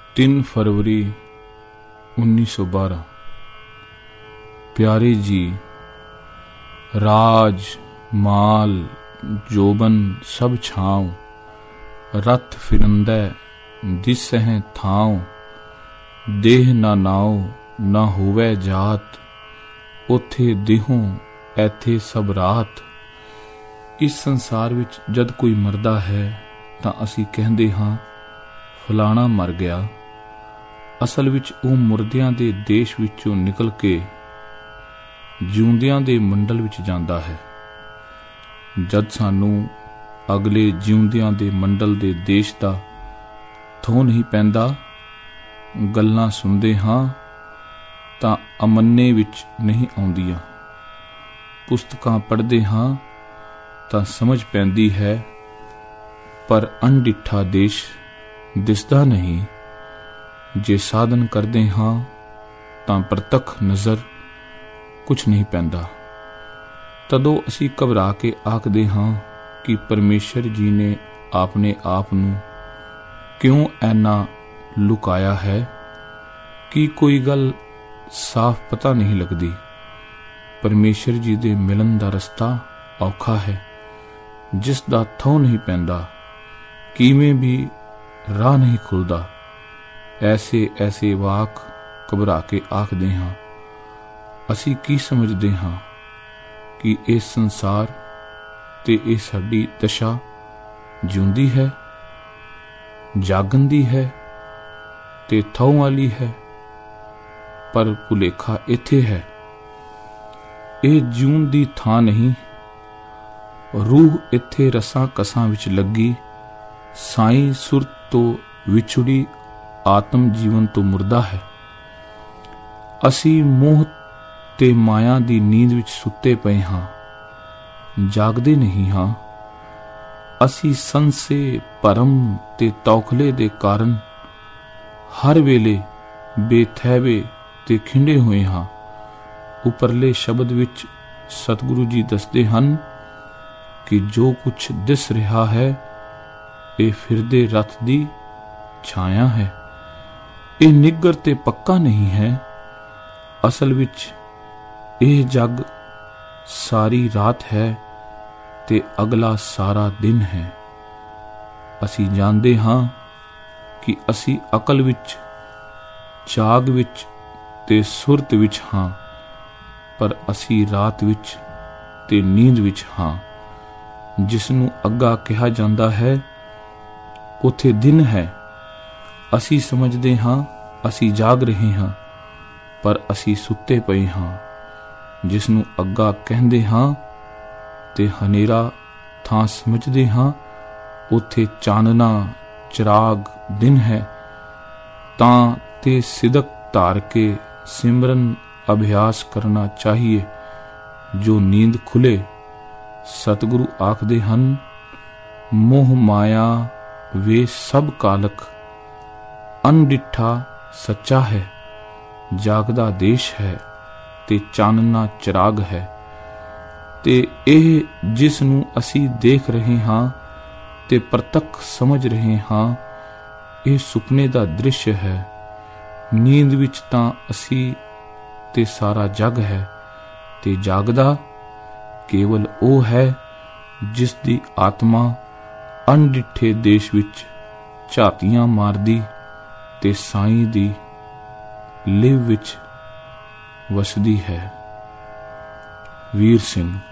3 फरवरी 1912। प्यारे जी, राज माल जोबन सब छाँव, रथ फिरंदै दिसह थाँव, देह ना नाओ ना होवै जात, उथे देहों ऐथे सब रात। इस संसार विच जद कोई मरदा है तां असीं कहंदे हां फलाना मर गया। असल विच ਉਹ ਮੁਰਦਿਆਂ ਦੇ ਦੇਸ਼ ਵਿੱਚੋਂ ਨਿਕਲ ਕੇ ਜਿਉਂਦਿਆਂ ਦੇ ਮੰਡਲ ਵਿੱਚ ਜਾਂਦਾ ਹੈ। ਜਦ ਸਾਨੂੰ ਅਗਲੇ ਜਿਉਂਦਿਆਂ ਦੇ ਮੰਡਲ ਦੇ ਦੇਸ਼ ਦਾ ਥੋਹ ਨਹੀਂ ਪੈਂਦਾ, ਗੱਲਾਂ ਸੁਣਦੇ ਹਾਂ ਤਾਂ ਅਮੰਨੇ ਵਿੱਚ ਨਹੀਂ ਆਉਂਦੀਆਂ, ਪੁਸਤਕਾਂ ਪੜ੍ਹਦੇ ਹਾਂ ਤਾਂ ਸਮਝ ਪੈਂਦੀ ਹੈ, ਪਰ ਅਣਡਿੱਠਾ ਦੇਸ਼ ਦਿਸਦਾ ਨਹੀਂ। ਜੇ ਸਾਧਨ ਕਰਦੇ ਹਾਂ ਤਾਂ ਪ੍ਰਤੱਖ ਨਜ਼ਰ ਕੁਛ ਨਹੀਂ ਪੈਂਦਾ। ਤਦੋਂ ਅਸੀਂ ਘਬਰਾ ਕੇ ਆਖਦੇ ਹਾਂ ਕਿ ਪਰਮੇਸ਼ਰ ਜੀ ਨੇ ਆਪਣੇ ਆਪ ਨੂੰ ਕਿਉਂ ਐਨਾ ਲੁਕਾਇਆ ਹੈ ਕਿ ਕੋਈ ਗੱਲ ਸਾਫ਼ ਪਤਾ ਨਹੀਂ ਲੱਗਦੀ। ਪਰਮੇਸ਼ਰ ਜੀ ਦੇ ਮਿਲਣ ਦਾ ਰਸਤਾ ਔਖਾ ਹੈ, ਜਿਸ ਦਾ ਥਹੁ ਨਹੀਂ ਪੈਂਦਾ, ਕਿਵੇਂ ਵੀ ਰਾਹ ਨਹੀਂ ਖੁੱਲਦਾ। ਐਸੇ ਐਸੇ ਵਾਕ ਘਬਰਾ ਕੇ ਆਖਦੇ ਹਾਂ। ਅਸੀਂ ਕੀ ਸਮਝਦੇ ਹਾਂ ਕਿ ਇਹ ਸੰਸਾਰ ਤੇ ਇਹ ਸਾਡੀ ਦਸ਼ਾ ਜਿਉਂਦੀ ਹੈ, ਜਾਗਣ ਦੀ ਹੈ ਤੇ ਥਹੁ ਵਾਲੀ ਹੈ, ਪਰ ਭੁਲੇਖਾ ਇੱਥੇ ਹੈ। ਇਹ ਜਿਉਣ ਦੀ ਥਾਂ ਨਹੀਂ। ਰੂਹ ਇੱਥੇ ਰਸਾਂ ਕਸਾਂ ਵਿੱਚ ਲੱਗੀ, ਸਾਈਂ ਸੁਰਤ ਤੋਂ ਵਿਛੜੀ ਆਤਮ ਜੀਵਨ ਤੋਂ ਮੁਰਦਾ ਹੈ। ਅਸੀਂ ਮੋਹ ਤੇ ਮਾਇਆ ਦੀ ਨੀਂਦ ਵਿੱਚ ਸੁੱਤੇ ਪਏ ਹਾਂ, ਜਾਗਦੇ ਨਹੀਂ ਹਾਂ। ਅਸੀਂ ਸੰਸੇ ਭਰਮ ਤੇ ਤੌਖਲੇ ਦੇ ਕਾਰਨ ਹਰ ਵੇਲੇ ਬੇਥੈਵੇ ਤੇ ਖਿੰਡੇ ਹੋਏ ਹਾਂ। ਉੱਪਰਲੇ ਸ਼ਬਦ ਵਿੱਚ ਸਤਿਗੁਰੂ ਜੀ ਦੱਸਦੇ ਹਨ ਕਿ ਜੋ ਕੁਛ ਦਿਸ ਰਿਹਾ ਹੈ ਇਹ ਫਿਰਦੇ ਰਥ ਦੀ ਛਾਇਆ ਹੈ। ਇਹ ਨਿੱਗਰ ਤੇ ਪੱਕਾ ਨਹੀਂ ਹੈ। ਅਸਲ ਵਿੱਚ ਇਹ ਜੱਗ ਸਾਰੀ ਰਾਤ ਹੈ ਤੇ ਅਗਲਾ ਸਾਰਾ ਦਿਨ ਹੈ। ਅਸੀਂ ਜਾਣਦੇ ਹਾਂ ਕਿ ਅਸੀਂ ਅਕਲ ਵਿੱਚ, ਜਾਗ ਵਿੱਚ ਤੇ ਸੁਰਤ ਵਿੱਚ ਹਾਂ, ਪਰ ਅਸੀਂ ਰਾਤ ਵਿੱਚ ਤੇ ਨੀਂਦ ਵਿੱਚ ਹਾਂ। ਜਿਸ ਨੂੰ ਅੱਗਾ ਕਿਹਾ ਜਾਂਦਾ ਹੈ ਉਥੇ ਦਿਨ ਹੈ। ਅਸੀਂ ਸਮਝਦੇ ਹਾਂ ਅਸੀਂ ਜਾਗ ਰਹੇ ਹਾਂ, ਪਰ ਅਸੀਂ ਸੁੱਤੇ ਪਏ ਹਾਂ। ਜਿਸ ਨੂੰ ਅੱਗਾ ਕਹਿੰਦੇ ਹਾਂ ਤੇ ਹਨੇਰਾ ਥਾਂ ਸਮਝਦੇ ਹਾਂ, ਉਥੇ ਚਾਨਣਾ ਚਿਰਾਗ ਦਿਨ ਹੈ। ਤਾਂ ਤੇ ਸਿਦਕ ਧਾਰ ਕੇ ਸਿਮਰਨ ਅਭਿਆਸ ਕਰਨਾ ਚਾਹੀਏ ਜੋ ਨੀਂਦ ਖੁੱਲੇ। ਸਤਿਗੁਰੂ ਆਖਦੇ ਹਨ, ਮੋਹ ਮਾਇਆ ਵੇ ਸਭ ਕਾਲਕ, ਅਣਡਿੱਠਾ ਸੱਚਾ ਹੈ, ਜਾਗਦਾ ਦੇਸ਼ ਹੈ ਤੇ ਚਾਨਣਾ ਚਿਰਾਗ ਹੈ। ਤੇ ਇਹ ਜਿਸ ਨੂੰ ਅਸੀਂ ਦੇਖ ਰਹੇ ਹਾਂ ਤੇ ਪ੍ਰਤੱਖ ਸਮਝ ਰਹੇ ਹਾਂ, ਇਹ ਸੁਪਨੇ ਦਾ ਦ੍ਰਿਸ਼ ਹੈ। ਨੀਂਦ ਵਿੱਚ ਤਾਂ ਅਸੀਂ ਤੇ ਸਾਰਾ ਜਗ ਹੈ, ਤੇ ਜਾਗਦਾ ਕੇਵਲ ਉਹ ਹੈ ਜਿਸ ਦੀ ਆਤਮਾ ਅਣਡਿੱਠੇ ਦੇਸ਼ ਵਿੱਚ ਝਾਤੀਆਂ ਮਾਰਦੀ ਤੇ ਸਾਈਂ ਦੀ ਲਿਵ ਵਿੱਚ ਵਸਦੀ ਹੈ। ਵੀਰ ਸਿੰਘ।